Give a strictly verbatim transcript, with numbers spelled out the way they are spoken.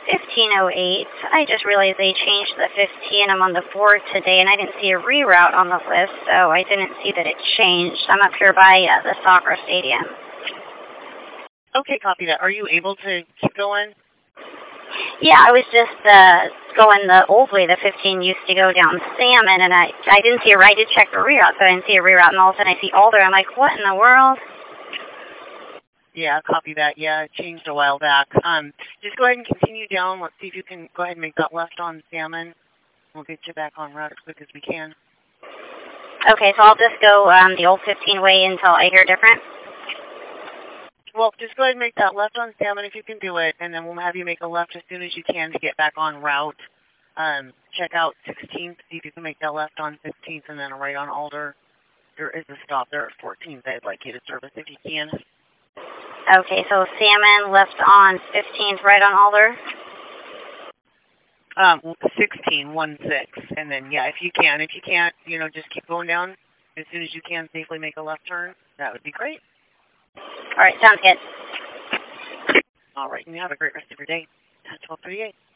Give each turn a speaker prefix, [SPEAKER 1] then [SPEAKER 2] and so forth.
[SPEAKER 1] fifteen oh eight. I just realized they changed the fifteen. I'm on the four today, and I didn't see a reroute on the list, so I didn't see that it changed. I'm up here by uh, the soccer stadium.
[SPEAKER 2] Okay, copy that. Are you able to keep going?
[SPEAKER 1] Yeah, I was just uh, going the old way. The fifteen used to go down Salmon, and I I didn't see a right. I did check the reroute, so I didn't see a reroute, and all of a sudden I see Alder. I'm like, what in the world?
[SPEAKER 2] Yeah, copy that. Yeah, it changed a while back. Um, just go ahead and continue down. Let's see if you can go ahead and make that left on Salmon. We'll get you back on route as quick as we can.
[SPEAKER 1] Okay, so I'll just go um, the old fifteen way until I hear different?
[SPEAKER 2] Well, just go ahead and make that left on Salmon if you can do it, and then we'll have you make a left as soon as you can to get back on route. Um, check out sixteenth, see if you can make that left on fifteenth, and then a right on Alder. There is a stop there at fourteenth I'd like you to service if you can.
[SPEAKER 1] Okay, so Salmon left on fifteenth, right on Alder?
[SPEAKER 2] Um, sixteen, one six, and then yeah, if you can, if you can't, you know, just keep going down as soon as you can. Safely make a left turn. That would be great.
[SPEAKER 1] All right, sounds good.
[SPEAKER 2] All right, and you have a great rest of your day. twelve thirty-eight.